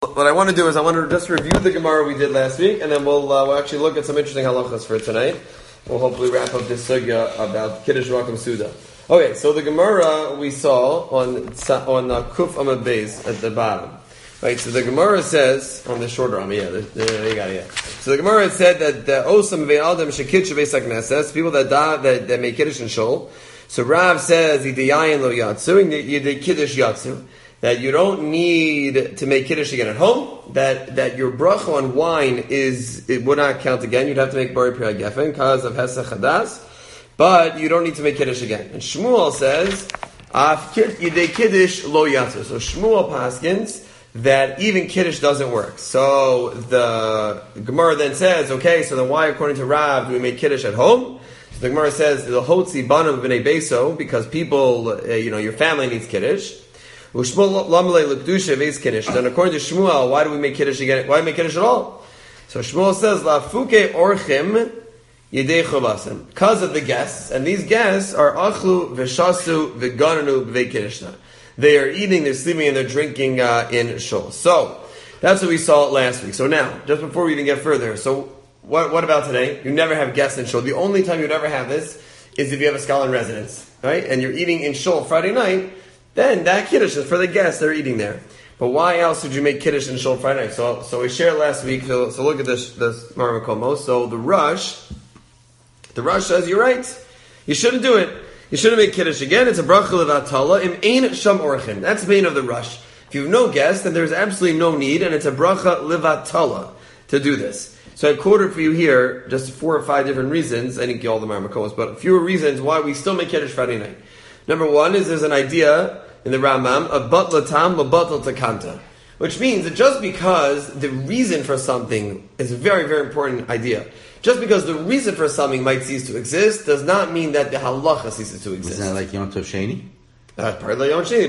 What I want to do is I want to just review the Gemara we did last week, and then we'll actually look at some interesting halachas for tonight. We'll hopefully wrap up this sugya about Kiddush Rakam Suda. Okay, so the Gemara we saw on Kuf Amud Beis at the bottom. Right, so the Gemara says on the shorter Amud, you got it. So the Gemara said that the Osam ve'adam shekitch beis hakneses, people that make Kiddush and Shul. So Rav says yidayin lo yatsu, yidei Kiddush yatsu. That you don't need to make Kiddush again at home, that your bracha on wine it would not count again, you'd have to make Bari Priya Geffen, because of Hesach Hadas, but you don't need to make Kiddush again. And Shmuel says, Yidei Kiddush lo yatsu. So Shmuel paskins that even Kiddush doesn't work. So the Gemara then says, okay, so then why, according to Rav, do we make Kiddush at home? So the Gemara says, the Hotzi Banam B'nei Beso, because people, your family needs Kiddush. Then according to Shmuel, why do we make Kiddush again? Why make Kiddush at all? So Shmuel says, Lafuke orchim yedei chovasim. Because of the guests, and these guests are achlu v'shasu v'gananu b'vei Kiddusha. They are eating, they're sleeping, and they're drinking in shul. So that's what we saw last week. So now, just before we even get further, so what about today? You never have guests in shul. The only time you'd ever have this is if you have a scholar in residence, right? And you're eating in shul Friday night. Then that Kiddush is for the guests, they're eating there. But why else would you make Kiddush in Shul Friday night? So we shared last week, so look at this Maramakomo. So the Rush says, you're right. You shouldn't do it. You shouldn't make Kiddush again. It's a bracha levatala. Im ein sham orchim. That's the main of the Rush. If you have no guests, then there's absolutely no need, and it's a bracha levatala to do this. So I quoted for you here just 4 or 5 different reasons. I didn't get all the Maramakomos, but fewer reasons why we still make Kiddush Friday night. Number one is there's an idea in the Rambam of batla tam batla takanta, which means that just because the reason for something is a very, very important idea, just because the reason for something might cease to exist, does not mean that the halacha ceases to exist. Isn't that like Yom Tov Sheni? That's part of the Yom Sheni.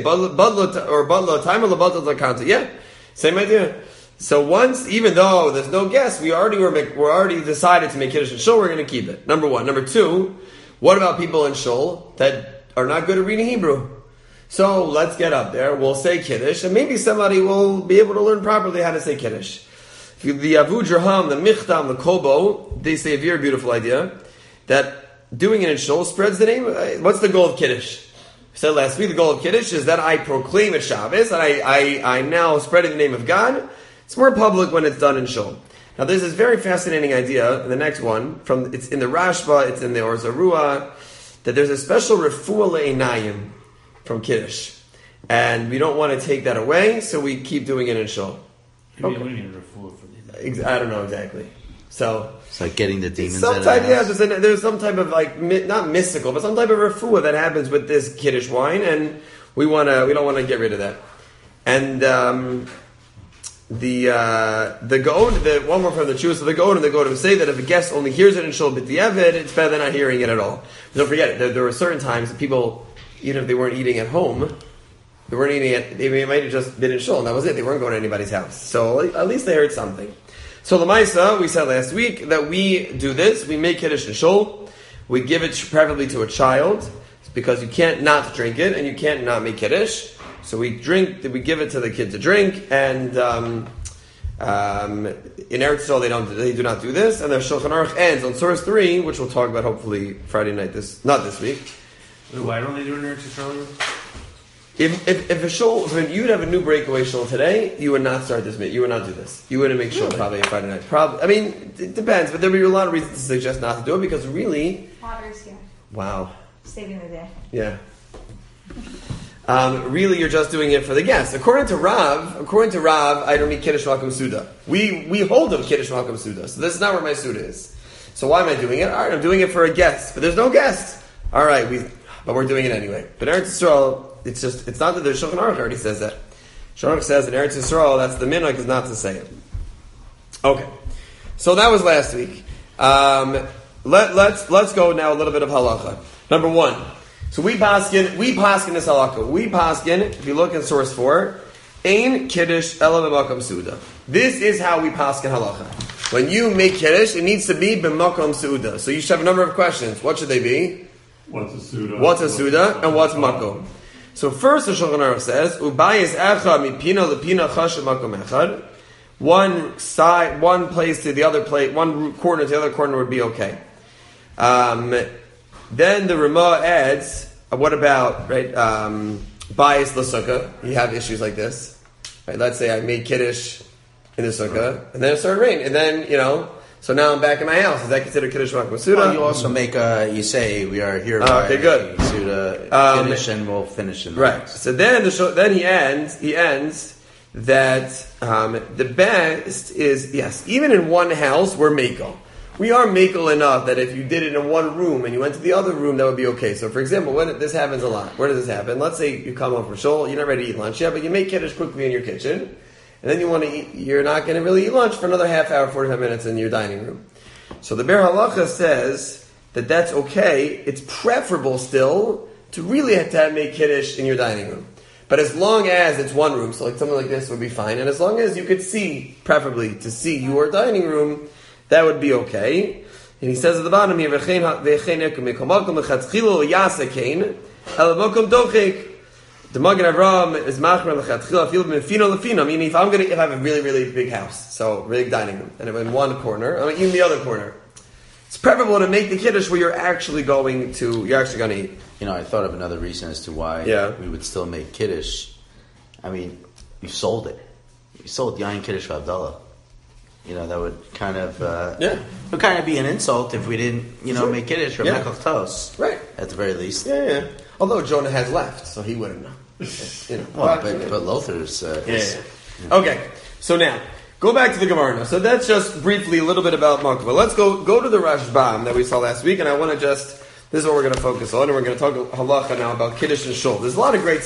Batla tam or batla takanta. Yeah, same idea. So once, even though there's no guests, we're already decided to make Kiddush and Shul, we're going to keep it. Number one. Number two, what about people in Shul that are not good at reading Hebrew? So let's get up there, we'll say Kiddush, and maybe somebody will be able to learn properly how to say Kiddush. The Avu Jerham, the Michtam, the Kobo, they say a very beautiful idea, that doing it in Shul spreads the name. What's the goal of Kiddush? We said last week, the goal of Kiddush is that I proclaim at Shabbos, and I'm now spreading the name of God. It's more public when it's done in Shul. Now there's this very fascinating idea, the next one, it's in the Rashba, it's in the Or Zarua, that there's a special refuah le'inayim from Kiddush. And we don't want to take that away, so we keep doing it in Shul. Okay. What do you mean refuah for the I don't know exactly. So it's like getting the demons out of the house. There's some type of not mystical, but some type of refuah that happens with this Kiddush wine, and we don't want to get rid of that. And the Gaon, the one more from the Chuvas of the Gaon say that if a guest only hears it in Shul b'diavad, it's better than not hearing it at all. But don't forget, there were certain times that people, even if they weren't eating at home, they might have just been in Shul, and that was it. They weren't going to anybody's house. So at least they heard something. So the Maisa, we said last week that we do this, we make Kiddush in Shul, we give it preferably to a child, because you can't not drink it, and you can't not make Kiddush. So we give it to the kid to drink, and in Eretz Yisrael they do not do this, and their Shulchan Aruch ends on source 3, which we'll talk about hopefully Friday night, not this week. Why don't they do it in Eretz Yisrael? If a shul, so when you'd have a new breakaway shul today, you would not start this. You would not do this. You wouldn't make shul probably on Friday night. Probably, I mean, it depends, but there would be a lot of reasons to suggest not to do it because really, Waters here. Wow, Saving the day. Yeah. Really, you're just doing it for the guests. According to Rav, I don't need Kiddush Malkum Suda. We hold of Kiddush Malkum Suda, so this is not where my Suda is. So why am I doing it? All right, I'm doing it for a guest, but there's no guest. All right, but we're doing it anyway. But Eretz Yisrael, it's not that the Shulchan Aruch already says that. Shulchan Aruch says in Eretz Yisrael, that's the minhag is not to say it. Okay, so that was last week. Let's go now a little bit of halacha. Number one. So we paskin this halakha. We paskin, if you look in source 4, Ein Kiddush Ela B'Makom Suda. This is how we paskin halacha. When you make Kiddush, it needs to be B'Makom Suda. So you should have a number of questions. What should they be? What's a Suda? What's a Suda and what's Makom? So first the Shulchan Aruch says, Ubayis echa mipina lepina chashem makom echad. One side, one place to the other place, one corner to the other corner would be okay. Then the Ramah adds, what about, right, Bayis l'sukkah? You have issues like this. Right, let's say I made Kiddush in the sukkah, and then it started raining, and then, so now I'm back in my house. Is that considered Kiddush Makom Suda? Well, you also make you say, we are here by okay, good. Suda, Kiddush, and we'll finish in the right. house. So then he ends that the best is, yes, even in one house, we're Mekel. We are Mekel enough that if you did it in one room and you went to the other room, that would be okay. So for example, this happens a lot. Where does this happen? Let's say you come home from shul, you're not ready to eat lunch yet, but you make Kiddush quickly in your kitchen. And then you want to eat, you're not going to really eat lunch for another half hour, 45 minutes in your dining room. So the Ber Halacha says that that's okay. It's preferable still to really have to make Kiddush in your dining room. But as long as it's one room, so like something like this would be fine. And as long as you could see, preferably to see your dining room, that would be okay. And he says at the bottom here, the Magen Avraham is machmer lechatchila fil mefino lefino. I mean, if I have a really, really big house, so really big dining room, and I'm in one corner, I'm in the other corner, it's preferable to make the Kiddush where you're actually going to eat. I thought of another reason as to why we would still make Kiddush. I mean, you sold it. You sold Yain Kiddush V'Avdallah. That would kind of it would kind of be an insult if we didn't, make Kiddush or Mechach Tos. Right. At the very least. Yeah. Although Jonah has left, so he wouldn't know. But Lothar's... Okay, so now, go back to the Gemara now. So that's just briefly a little bit about Makva. Let's go to the Rashbam that we saw last week, and I want to this is what we're going to focus on, and we're going to talk halacha now about Kiddush and Shul. There's a lot of great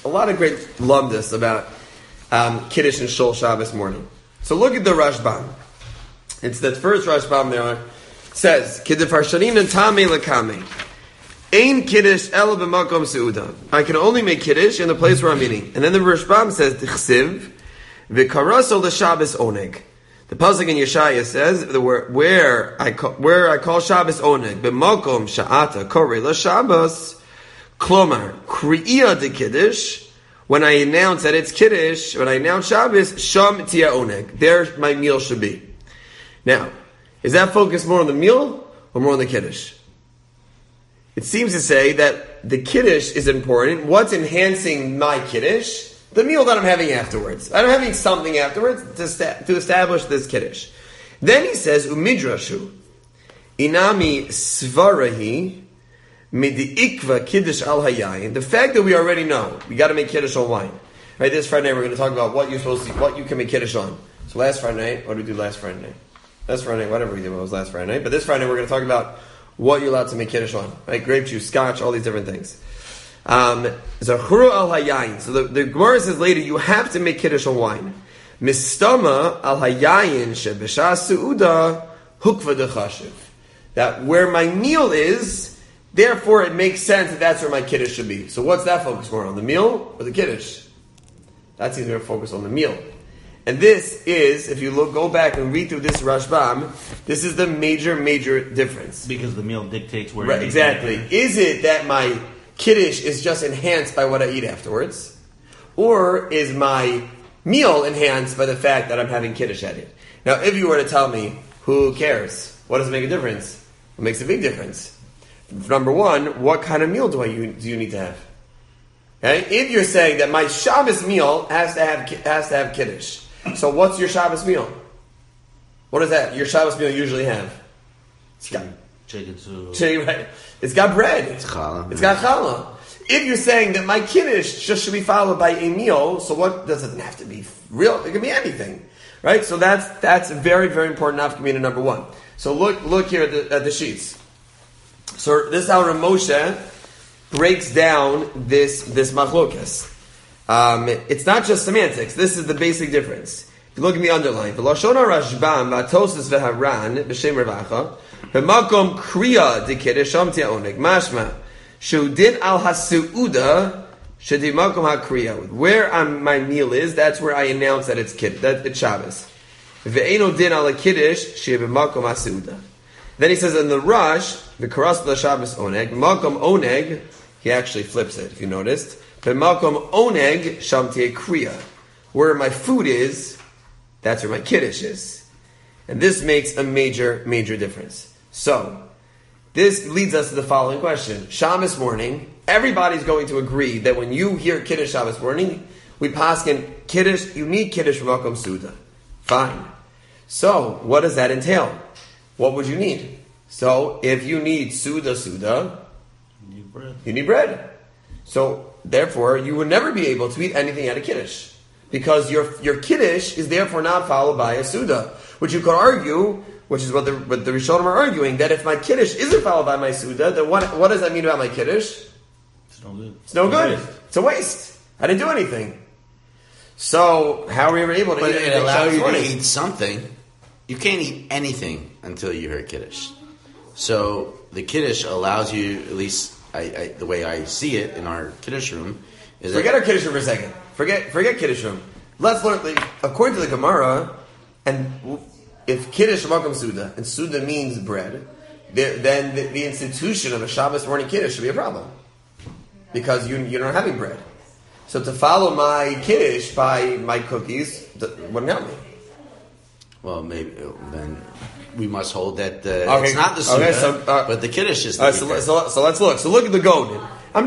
lumdus about Kiddush and Shul Shabbos morning. So look at the Rashbam. It's that first Rashbam there. Says, Kiddufarshanin and Tamei Lakame. Ein Kiddush el b'makom seuda. I can only make Kiddush in the place where I'm eating. And then the Rashbam says, T'chsiv, v'karasol l'Shabbos oneg. The pasuk in Yeshaya says, where I call Shabbos oneg, b'makom sha'ata korei l'Shabbos, klomar, kri'iyah de Kiddush, when I announce that it's Kiddush, when I announce Shabbos, sham tia oneg. There my meal should be. Now, is that focused more on the meal or more on the Kiddush? It seems to say that the Kiddush is important. What's enhancing my Kiddush? The meal that I'm having afterwards. I'm having something afterwards to establish this Kiddush. Then he says, Umidrashu, Inami Svarahi, Midi'ikva Kiddush al Hayayin. The fact that we already know, we got to make Kiddush on wine. Right, this Friday night we're going to talk about what you can make Kiddush on. So last Friday night, what did we do last Friday night? Last Friday night, whatever we did, it was last Friday night. But this Friday night we're going to talk about what you're allowed to make Kiddush on. Right? Grape juice, scotch, all these different things. Zachuru al hayayin. So the Gemara says later, you have to make Kiddush on wine. Mistama al hayayin shebesha su'uda hukva dechashiv. That where my meal is, therefore it makes sense that that's where my Kiddush should be. So what's that focus more on? The meal or the Kiddush? That seems to be focused on the meal. And this is, if you go back and read through this Rashbam, this is the major difference. Because the meal dictates where right, exactly. Is it that my Kiddush is just enhanced by what I eat afterwards? Or is my meal enhanced by the fact that I'm having Kiddush at it? Now, if you were to tell me, who cares? What does it make a difference? It makes a big difference. Number one, what kind of meal do you need to have? Okay? If you're saying that my Shabbos meal has to have Kiddush, so what's your Shabbos meal? What is that? Your Shabbos meal usually have? Chicken soup. Right. It's got bread. It's challah. It's got challah. If you're saying that my Kiddush just should be followed by a meal, so what does it have to be real? It can be anything. Right? So that's very, very important nafkamina number one. So look here at the sheets. So this is how Ramosha breaks down this machlokas. It's not just semantics. This is the basic difference. If you look in the underline, v'lashona Rashbam v'atosis v'haran b'shem revacha b'makom kriya d'kiddush sham te'onig mashma shudin al hasuuda shedi makom hakriya. Where my meal is, that's where I announce that it's Shabbos. Ve'eno din al kiddush she b'makom hasuuda. Then he says in the Rush, the karas the Shabbos oneg, makom oneg. He actually flips it, if you noticed. B'makom oneg sham ti'eh kriya. Where my food is, that's where my kiddush is. And this makes a major, major difference. So, this leads us to the following question. Shabbos morning, everybody's going to agree that when you hear Kiddush Shabbos morning, we paskin Kiddush, you need Kiddush from Makom Suda. Fine. So, what does that entail? What would you need? So, if you need Suda, you need bread. So, therefore, you would never be able to eat anything out of Kiddush. Because your Kiddush is therefore not followed by a Suda. Which you could argue, which is what the Rishonim are arguing, that if my Kiddush isn't followed by my Suda, then what does that mean about my Kiddush? It's no good. It's no good. It's a waste. I didn't do anything. So, how are we able to eat anything? It allows you to eat something. You can't eat anything until you hear Kiddush. So, the Kiddush allows you, at least the way I see it in our Kiddush room, is forget our Kiddush room for a second. Forget Kiddush room. Let's learn, according to the Gemara, and if Kiddush Makom Suda, and Suda means bread, then the institution of a Shabbos morning Kiddush should be a problem. Because you're not having bread. So to follow my Kiddush by my cookies wouldn't help me. Well, maybe then we must hold that it's not the Suda, but the Kiddush is the so let's look. So look at the Goden.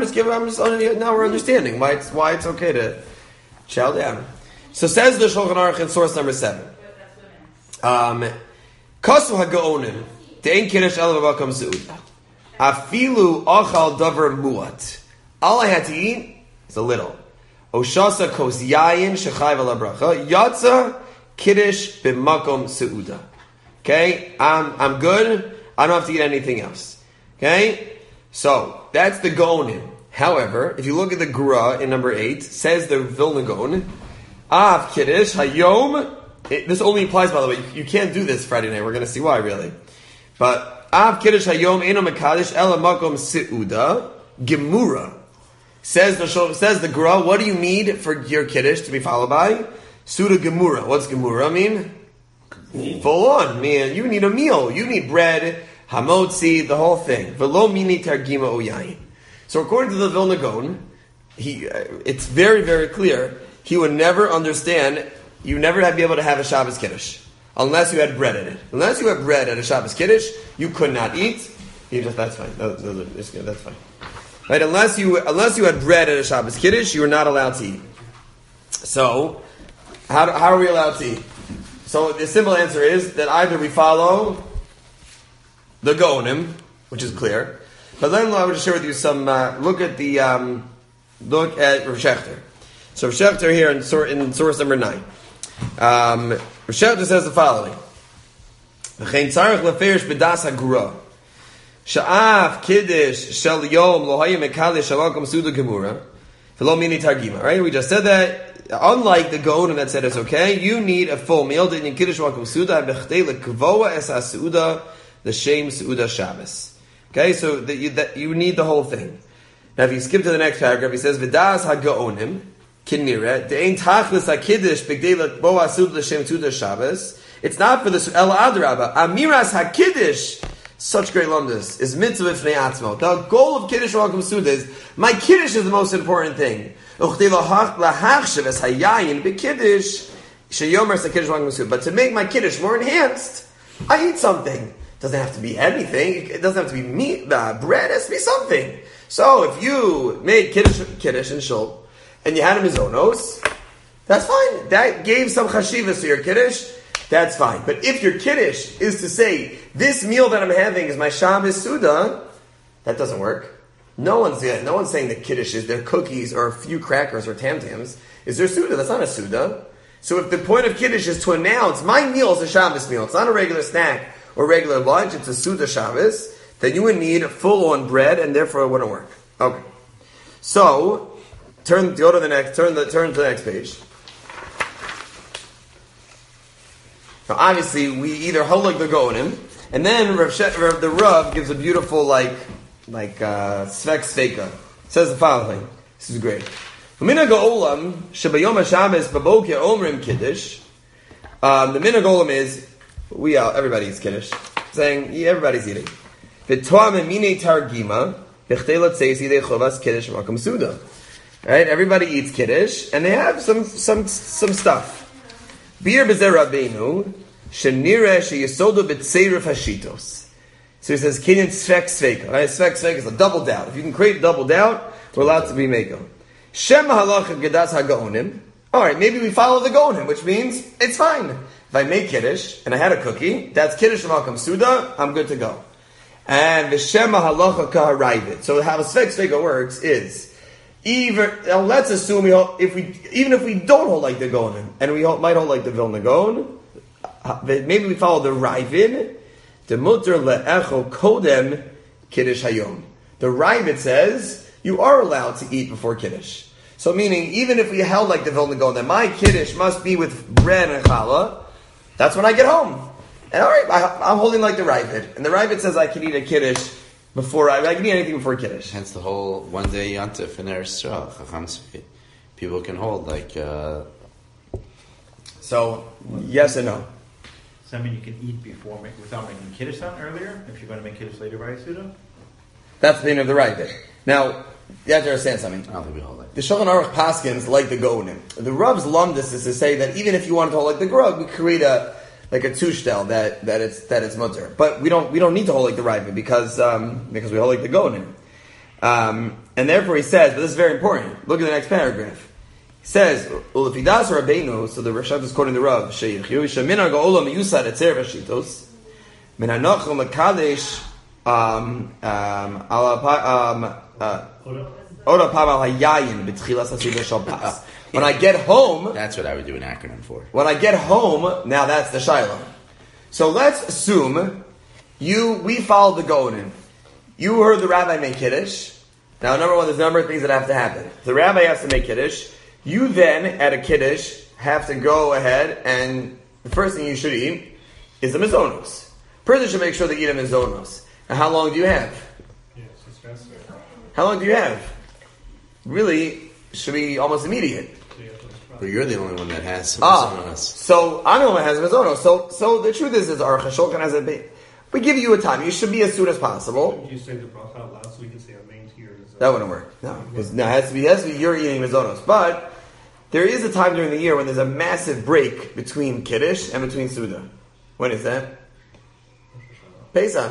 Now we're understanding why it's okay to chow down. So says the Shulchan Aruch in source number 7. Kasu ha'gaonim de'en kiddush ela b'makom seuda afilu achal davar muat. All I had to eat is a little. Oshasa kos yayin shechayv ala bracha yatsa kiddush b'makom seuda. Okay, I'm good. I don't have to eat anything else. Okay, so that's the gaonim. However, if you look at the Gra in number 8, says the Vilna Gaon, Av kiddush hayom. This only applies, by the way. You can't do this Friday night. We're going to see why, really. But Av Kiddush Hayom Eino Mekadosh Ela Makom Seuda Gemura says the Gra. What do you need for your Kiddush to be followed by Suda Gemura? What's Gemura mean? Full on, man. You need a meal. You need bread, hamotzi, the whole thing. Velo mini targima oyayin. So according to the Vilna Gaon, it's very, very clear. He would never understand. You never be able to have a Shabbos Kiddush unless you had bread in it. Unless you had bread at a Shabbos Kiddush, you could not eat. That's fine. That's fine. Right? Unless you had bread at a Shabbos Kiddush, you were not allowed to eat. So, how are we allowed to eat? So the simple answer is that either we follow the Gaonim, which is clear, but then I would just share with you some. Look at Rav Shechter. So Rav Shechter here in source number 9. Rav Shechter says the following: V'chein tzarich leferish b'das hagura sha'af kiddush shel yom lo hayim mekadosh shalakom suda gemura v'lo mini targima. Right? We just said that. Unlike the Gaonim that said it's okay, you need a full meal. Didn't kiddush malakom suda b'chtei lekvoa es hasuda l'shem suda Shabbos. Okay, so that you need the whole thing. Now, if you skip to the next paragraph, he says v'das hagaonim. Kinira, de'ein tachlis hakiddush b'gdei lekbo asud l'shem suda Shabbos. It's not for the el adraba. Amiras hakiddush, such great lumdus, is mitzvah fnei atzmo. The goal of kiddush malakom suda is my kiddush is the most important thing. Uchdei lahachshav es hayayin b'kiddush sheyomer sakiddush malakom suda. But to make my kiddush more enhanced, I eat something. It doesn't have to be anything. It doesn't have to be meat, bread. It has to be something. So if you made kiddush and shul, and you had a mizonos, that's fine. That gave some chashivas to your kiddush, that's fine. But if your kiddush is to say, this meal that I'm having is my Shabbos Suda, that doesn't work. No one's saying that kiddush is their cookies or a few crackers or tam-tams. Is their Suda? That's not a Suda. So if the point of kiddush is to announce, my meal is a Shabbos meal, it's not a regular snack or regular lunch, it's a Suda Shabbos, then you would need full-on bread, and therefore it wouldn't work. Okay. So, turn to the next page. Now, obviously, we either hold like the Gaonim, and then the Rav gives a beautiful svek steika. Says the following. This is great. The minhag olam is everybody eats kiddush, saying everybody's eating. Right? Everybody eats Kiddush, and they have some stuff. Bir b'zeh Rabbeinu, shenireh sheyesodu b'tzeiruf hashitos. So he says, Kinyan Svek Sveka. Right? Svek Sveka is a double doubt. If you can create double doubt, we're allowed to be Meko. Shem halacha gedas ha'gaonim. Alright, maybe we follow the Gaonim, which means it's fine. If I make Kiddush, and I had a cookie, that's Kiddush Makam Suda, I'm good to go. And the Shema halacha kaharayvit. So how a Svek Sveka works is, let's assume even if we don't hold like the Gaonim, and we might hold like the Vilna Gaon, maybe we follow the Ravid, the mutter le'echo kodem kiddush hayom. The Ravid says you are allowed to eat before kiddush. So meaning, even if we held like the Vilna Gaon, that my kiddush must be with bread and challah, that's when I get home. And alright, I'm holding like the Ravid. And the Ravid says I can eat a kiddush before I can eat anything before kiddush. Hence the whole one day yantif in Eretz Yisrael. People can hold like... So, yes and no. Does that mean you can eat without making Kiddush on earlier? If you're going to make Kiddush later by Suda? That's the end of the Ravid. Now, you have to understand something. I don't think we hold like the Shulchan Aruch Paskins like the Gaonim. The Rav's lumdus is to say that even if you wanted to hold like the Grug, we create a tushtel that it's mutter. But we don't need to hold like the Ravid because we hold like the Gaonim. And therefore he says, but this is very important. Look at the next paragraph. He says, "Ulefidas Rabbeinu." So the Rashad is quoting the Rav. Sheyichu sheminar gaolam yusad etzer vashitos min hanochel mekadesh oda paval hayayin b'tchilas hasuda shel pas. When I get home, that's what I would do an acronym for. When I get home, now that's the Shiloh. So let's assume we followed the Gaonim. You heard the rabbi make Kiddush. Now, number one, there's a number of things that have to happen. The rabbi has to make Kiddush. You then, at a Kiddush, have to go ahead and the first thing you should eat is the mizonos. Person should make sure they eat a mizonos. And how long do you have? Yes, it's faster. How long do you have? Really, should be almost immediate. But you're the only one that has mizonos. So I'm the one that has mizonos. So the truth is our Chashulchan has a... We give you a time. You should be as soon as possible. If you say the bracha out loud so we can say amen to your mizonos. That wouldn't work. No, because it has to be you're eating mizonos. But there is a time during the year when there's a massive break between Kiddush and between Suda. When is that? Pesach.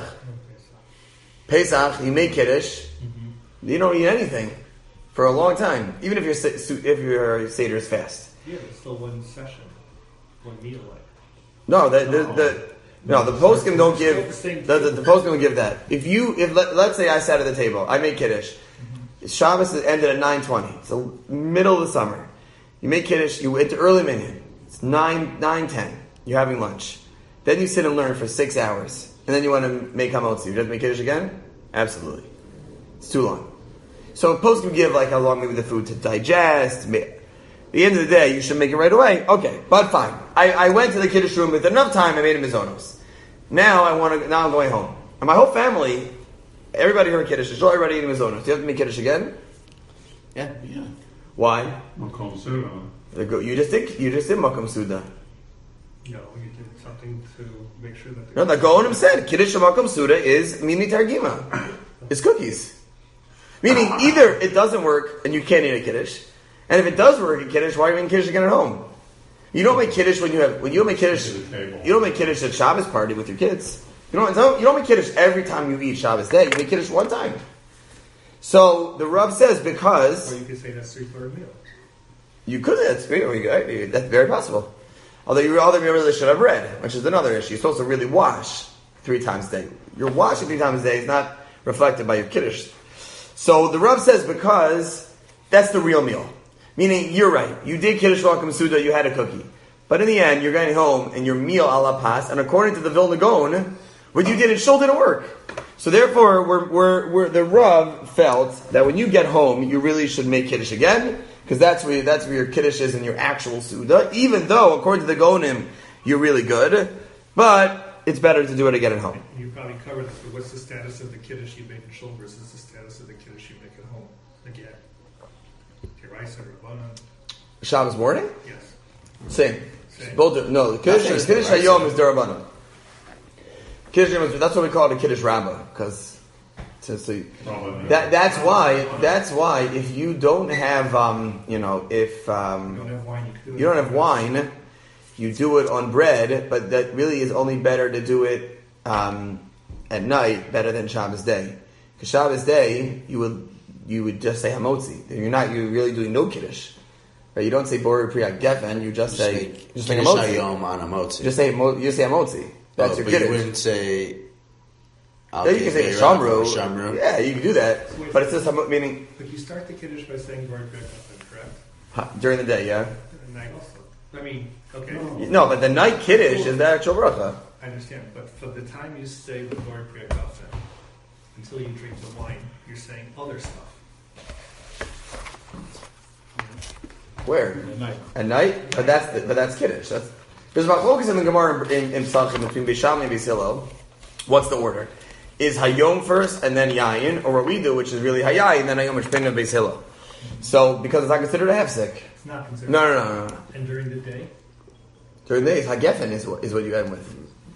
Pesach, you make Kiddush, you don't eat anything for a long time, even if your Seder is fast. Yeah, it's still one session, one meal. No, the poskim don't give the poskim don't give that. Let's say I sat at the table, I made Kiddush. Shabbos ended at 9:20. It's the middle of the summer. You make Kiddush, you went to early minyan. It's 9:10. You're having lunch. Then you sit and learn for 6 hours. And then you want to make hamotzi. You have to make Kiddush again? Absolutely. It's too long. So poskim give like how long maybe the food to digest. At the end of the day, you should make it right away. Okay, but fine. I went to the Kiddush room with enough time, I made a mizonos. Now I'm going home. And my whole family, everybody heard Kiddush, everybody eating mizonos. Do you have to make Kiddush again? Yeah. Why? Makom Suda. You just did Makom Suda. No, you did something to make sure that... No, the Gaonim said, Kiddush Makom Suda is Mimi Targima. It's cookies. Meaning, either it doesn't work and you can't eat a Kiddush, and if it does work at Kiddush, why are you making Kiddush again at home? You don't make Kiddush when you don't make Kiddush at Shabbos party with your kids. You don't make Kiddush every time you eat Shabbos day. You make Kiddush one time. So the Rav says because... Or you could say that's 3/4 meal. You could. That's very possible. Although you really should have bread, which is another issue. You're supposed to really wash 3 times a day. Your washing 3 times a day is not reflected by your Kiddush. So the Rav says because that's the real meal. Meaning, you're right. You did Kiddush Makom Suda, you had a cookie. But in the end, you're going home and your meal a la pas, and according to the Vilna Gaon, what you did in Shul didn't work. So therefore, the Rav felt that when you get home, you really should make Kiddush again, because that's where your Kiddush is in your actual Suda, even though, according to the Gaonim, you're really good, but it's better to do it again at home. You probably covered this, but what's the status of the Kiddush you make in Shul versus the status of the Kiddush you make at home? Again. Tiraisa, Rabbanan. Shabbos morning? Yes. Same. Both. No, the Kiddush Hayom is Darabanan. Kiddush Hayom, that's what we call it a Kiddush Rabbah, because That's why if you don't have you don't have wine, you do it on bread, but that really is only better to do it at night, better than Shabbos day. Because Shabbos day you would just say hamotzi. You're really doing no kiddush. Right? You don't say Borei Pri Geffen, you just say hamotzi. On hamotzi. Just say hamotzi. That's your kiddush. You wouldn't say. Yeah, you can say shamru. Yeah, you can do that. But it's just meaning. But you start the kiddush by saying Borei Pri Geffen, correct? During the day, yeah. And night also. I mean, okay. No, but the night kiddush is the actual bracha. I understand, but for the time you say the Borei Pri Geffen until you drink the wine, you're saying other stuff. Where? At night. But that's kiddush. There's machlokes in the Gemara in Psachim between Beis Shammai and Beis Hillel. What's the order? Is Hayom first and then Yayin, or what we do, which is really Hayayin, and then Hayom Mishpin and Beis Hillel. So because it's not considered a hefsek. It's not considered. No. And during the day. During the day, Hagefen is what you end with.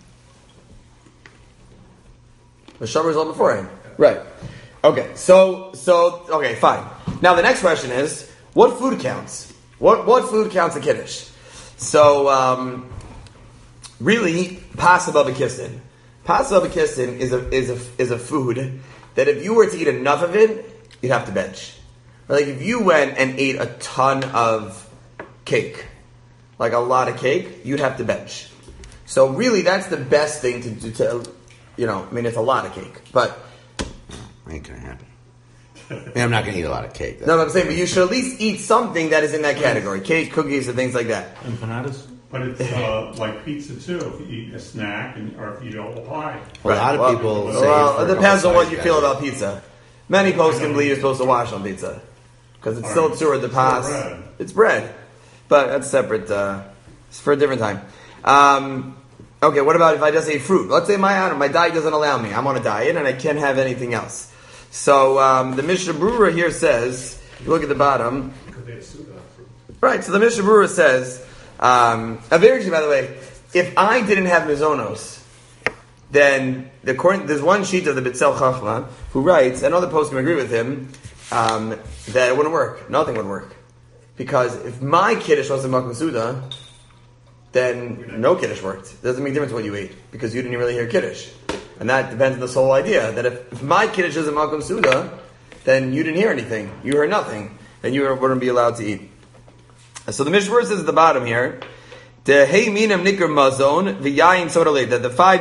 The Shabbos is all beforehand. Right. Okay. So okay, fine. Now the next question is, what food counts? What food counts a kiddush? So really, pas abavakistin. Pas abavakistin is a food that if you were to eat enough of it, you'd have to bench. Like if you went and ate a ton of cake, like a lot of cake, you'd have to bench. So really, that's the best thing to do. It's a lot of cake, but ain't gonna happen. I'm not gonna eat a lot of cake. No, I'm saying, but you should at least eat something that is in that category: cake, cookies, and things like that. Empanadas. But it's like pizza too. If you eat a snack or if you eat a whole pie. A lot of people say. Well, it depends on what you feel about pizza. Many posts can believe you're supposed to wash on pizza because it's still tzur de pas. It's bread, but that's separate. It's for a different time. Okay, what about if I just ate fruit? Let's say my diet doesn't allow me. I'm on a diet and I can't have anything else. So the Mishnah Berurah here says, you look at the bottom. Right, so the Mishnah Berurah says, very interesting, by the way, if I didn't have mizonos, then there's one sheet of the Bitzel Chachma who writes, and other posts can agree with him, that it wouldn't work. Nothing would work. Because if my kiddush wasn't Makom Suda, then no kiddush worked. It doesn't make a difference what you ate, because you didn't really hear kiddush. And that depends on this whole idea, that if my kiddush isn't Makom Suda, then you didn't hear anything. You heard nothing. Then you wouldn't be allowed to eat. So the Mishnah says at the bottom here, the hey minam nikr mazon v'yayin soda late, that the five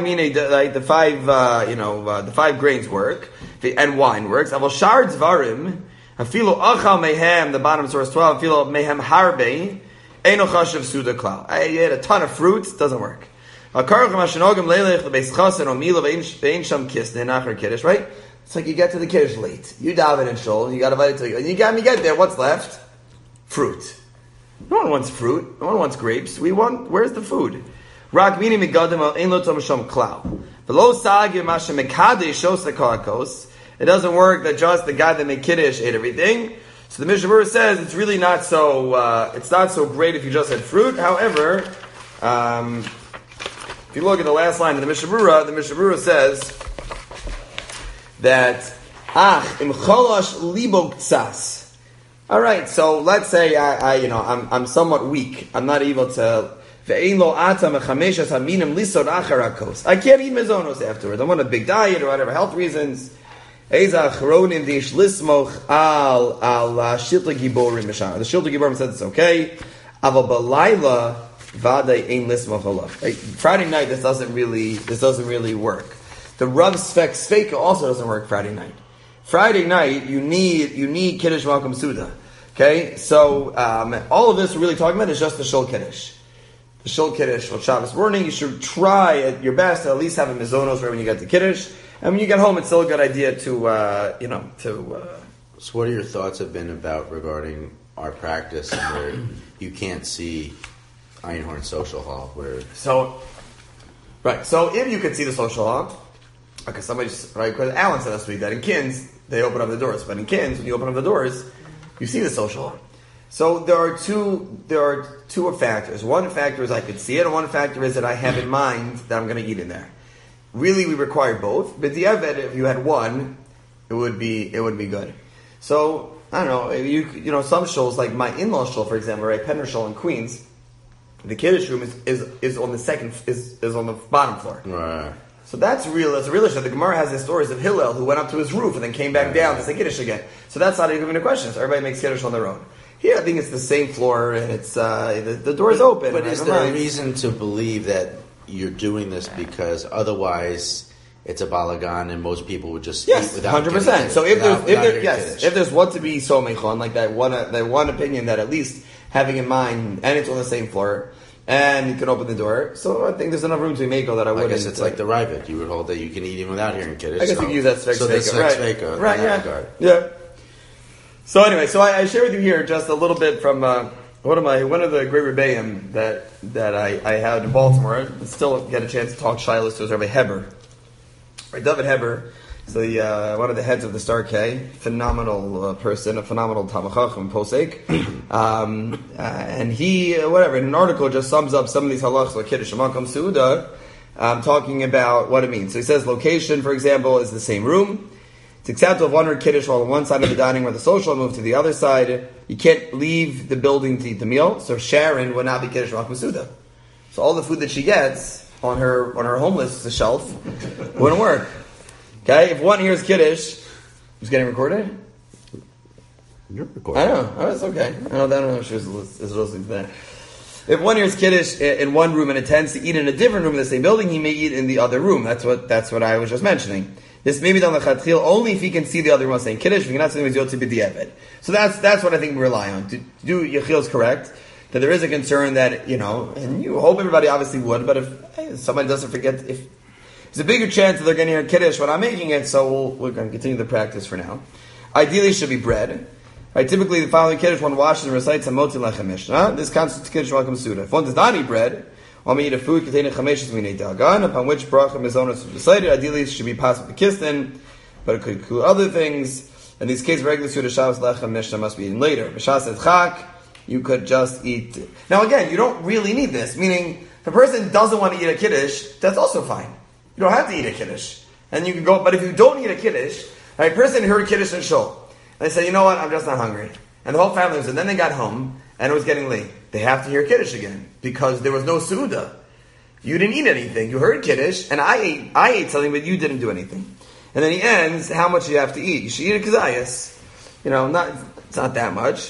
grains work and wine works. Aval shar dvarim afilo achal mehem, the bottom source 12, afilo mehem harbe eino chashav suda klal. I ate a ton of fruits, doesn't work. Right? It's like you get to the kiddush late. You daven and shul, you got invited to, and you get there. What's left? Fruit. No one wants fruit. No one wants grapes. Where's the food? Rak mini megadim ein lo tomashom klal. V'lo sagir mashem mekadesh shos lekakos. It doesn't work that just the guy that made kiddush ate everything. So the Mishnah Berurah says it's really not so. It's not so great if you just had fruit. However, if you look at the last line of the Mishnah Berurah says that im cholash libo ktsas. All right, so let's say I'm somewhat weak. I'm not able to. I can't eat mizonos afterwards. I'm on a big diet or whatever, health reasons. The Shilta Giborim said it's okay. Friday night, this doesn't really work. The Rav Sveika also doesn't work Friday night. Friday night, you need Kiddush Makom Suda. Okay? So, all of this we're really talking about is just the Shul Kiddush. The Shul Kiddush for Shabbos morning, you should try at your best to at least have a mizonos right when you get to Kiddush. And when you get home, it's still a good idea to. So what are your thoughts have been about regarding our practice where you can't see Einhorn Social Hall? So if you could see the social hall, okay, because Alan said last week that in Kins, they open up the doors. But in Kins, when you open up the doors, you see the social hall. So there are two factors. One factor is I could see it, and one factor is that I have in mind that I'm going to eat in there. Really, we require both. But if you had one, it would be good. So I don't know. You know, some shows like my in-law show, for example, right, Penner show in Queens, the Kiddush room is on the second is on the bottom floor. Right. So that's a real issue. The Gemara has the stories of Hillel who went up to his roof and then came back down to say Kiddush again. So that's not even a question. So everybody makes Kiddush on their own. Here, I think it's the same floor and it's the door is open. But is there a reason to believe that you're doing this because otherwise it's a balagan and most people would just eat without 100%. So if there's what to be so mechon, like that one opinion that at least having in mind, and it's on the same floor. And you can open the door. So I think there's enough room to make that I wouldn't. I guess it's like the Ravid. You would hold that you can eat even without hearing Kiddush. I guess you can use that Svek right, yeah. So anyway, I share with you here just a little bit from one of the great Rebbeim that I had in Baltimore. I still get a chance to talk shilas to Rabbi Heber. Right, David Heber. So one of the heads of the Star K, phenomenal person, a phenomenal Tamachach from Posek, and he in an article just sums up some of these halachas like Kiddush Makom Seuda, talking about what it means. So he says location, for example, is the same room. It's acceptable if one heard Kiddush while on one side of the dining where the social moved to the other side. You can't leave the building to eat the meal. So Sharon would not be Kiddush Makom Seuda. So all the food that she gets on her homeless shelf wouldn't work. Okay, if one hears Kiddush, who's getting recorded? You're recording. I know. Oh, it's okay. I don't know if she was listening to that. If one hears Kiddush in one room and intends to eat in a different room in the same building, he may eat in the other room. That's what I was just mentioning. This may be done l'chatchil only if he can see the other room saying Kiddush. If he cannot see him, he's yotzi b'diavad. So that's what I think we rely on. To do Yechiel is correct. That there is a concern that, and you hope everybody obviously would, but if somebody doesn't forget, if there's a bigger chance that they're going to hear Kiddush when I'm making it, so we're going to continue the practice for now. Ideally, it should be bread. Right? Typically, the following Kiddush, one washes and recites Hamotzi Lechem Mishnah. This constitutes Kiddush Makom Seuda. If one does not eat bread, one may eat a food containing Chameshes Minei Dagan, upon which bracha mizonos is recited. Ideally, it should be possible to kistin, but it could include other things. In these cases, regular Seuda Shabbos Lechem Mishnah must be eaten later. B'shas et chak, you could just eat. Now again, you don't really need this, meaning if a person doesn't want to eat a Kiddush, that's also fine. You don't have to eat a Kiddush. And you can go, but if you don't eat a Kiddush, a person heard Kiddush and Shul, and they say, you know what, I'm just not hungry. And the whole family was, and then they got home, and it was getting late. They have to hear Kiddush again, because there was no Suda. You didn't eat anything. You heard Kiddush, and I ate something, but you didn't do anything. And then he ends, how much you have to eat? You should eat a Kazayas. It's not that much.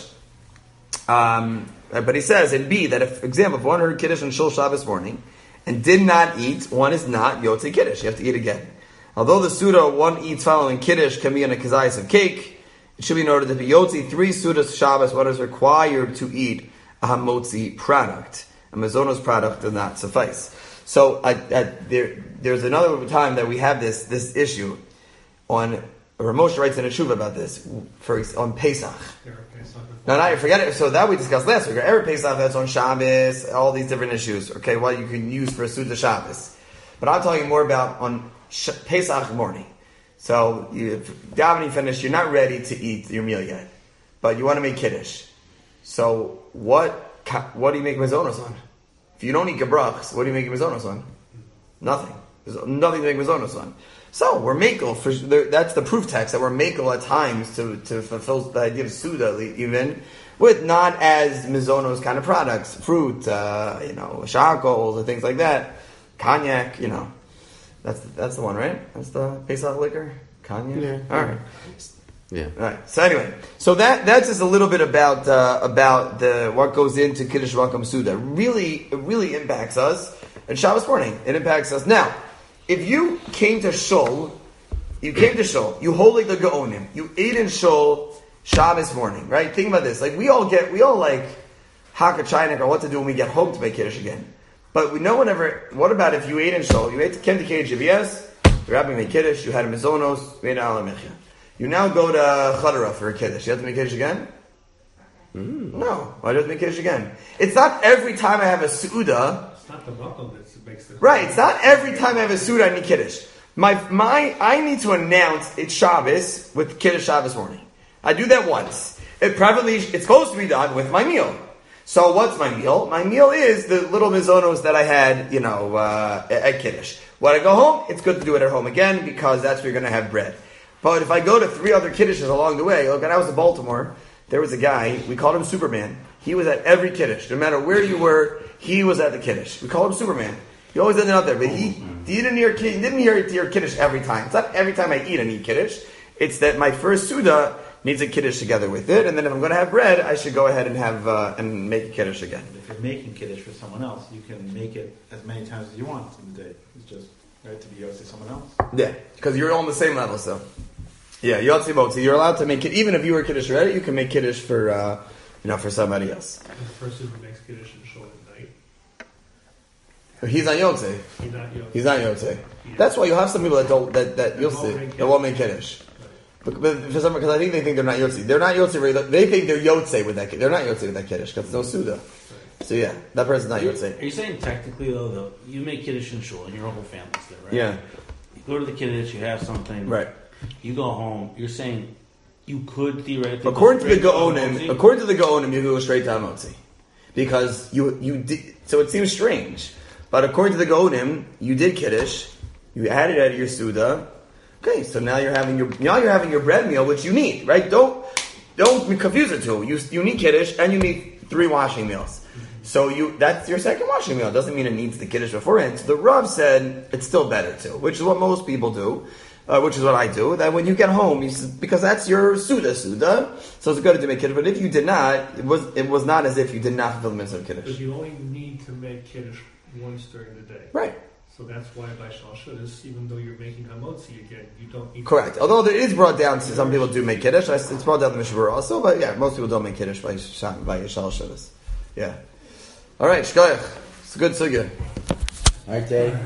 But he says in B, that if one heard Kiddush on Shul Shabbos morning, and did not eat, one is not Yotze Kiddush. You have to eat again. Although the Suda one eats following Kiddush can be in a kazayas of cake, it should be noted that the Yotze 3 Sudas Shabbos, one is required to eat a Hamotzi product. A Mazonos product does not suffice. So there's another time that we have this issue on, Ramosha writes in a tshuva about this, on Pesach. No, forget it. So that we discussed last week. Erev Pesach, that's on Shabbos, all these different issues. Okay, what you can use for a Suda Shabbos. But I'm talking more about on Pesach morning. So, davening finished, you're not ready to eat your meal yet. But you want to make Kiddush. So, what do you make mazonos on? If you don't eat gebrachs, what do you make mazonos on? Nothing. There's nothing to make mazonos on. So we're makel. That's the proof text that we're makel at times to fulfill the idea of Suda, even with not as mizonos kind of products, fruit, charcoal, and things like that, cognac. That's the one, right? That's the Pesach liquor, cognac. Yeah. All right. Yeah. All right. So anyway, that's just a little bit about the what goes into Kiddush Makom Seuda. It really impacts us. And Shabbos morning, it impacts us now. If you came to Shul, you hold like the Gaonim, you ate in Shul Shabbos morning, right? Think about this. Like we all like Hakachainik or what to do when we get home to make Kiddush again. But we know what about if you ate in Shul, you came to KGBS, the rabbi made Kiddush, you had a Mizonos, made Ala Mechia. You now go to Chadara for a Kiddush. You have to make Kiddush again? No. Why do you have to make Kiddush again? It's not every time I have a Su'udah. It's not the buckle that makes the... Right, it's not every time I have a Suda I need Kiddush. I need to announce it's Shabbos with Kiddush Shabbos morning. I do that once. It's supposed to be done with my meal. So what's my meal? My meal is the little mizonos that I had, at Kiddush. When I go home, it's good to do it at home again because that's where you're going to have bread. But if I go to 3 other Kiddushes along the way, look, when I was in Baltimore, there was a guy, we called him Superman. He was at every Kiddush. No matter where you were, he was at the Kiddush. We called him Superman. He always ended up there. But he didn't hear Kiddush every time. It's not every time I eat, I need Kiddush. It's that my first Suda needs a Kiddush together with it. And then if I'm going to have bread, I should go ahead and have and make a Kiddush again. If you're making Kiddush for someone else, you can make it as many times as you want in the day. It's just right to be Yotze someone else. Yeah, because you're all on the same level, so. Yeah, Yotze Motzi. You're allowed to make it, even if you were Kiddush already, you can make Kiddush for, for somebody else. And the person who makes Kiddush and Shul at night. He's not Yotze. He's not Yotze. That's why you have some people that don't, that you'll see, that won't make Kiddush. But for some, because I think they think they're not Yotze. They're not Yotze, they think they're Yotze with that Kiddush. They're not Yotze with that Kiddush, because there's no Suda. So yeah, that person's not Yotze. Are you saying technically though, you make Kiddush and Shul and your whole family's there, right? Yeah. You go to the Kiddush, you have something. Right. You go home, you're saying you could theoretically according to the Gaonim, you go straight to Hamotzi. Because you did, so it seems strange. But according to the Gaonim, you did Kiddush, you added it to your Suda. Okay, so now you're having your bread meal, which you need, right? Don't confuse the two. You need Kiddush and you need 3 washing meals. So that's your second washing meal. It doesn't mean it needs the Kiddush beforehand. So the Rav said it's still better too, which is what most people do. Which is what I do, that when you get home, because that's your Suda, so it's good to make Kiddush, but if you did not, it was not as if you did not fulfill the mitzvah of Kiddush. But you only need to make Kiddush once during the day. Right. So that's why by Shal Shudas, even though you're making Hamotzi again, you don't need correct. Although it is brought down, some people do make Kiddush, it's brought down the Mishabur also, but yeah, most people don't make Kiddush by Shal Shudas. Yeah. Alright, Shkoyach. It's a good sugya. Alright, Dave.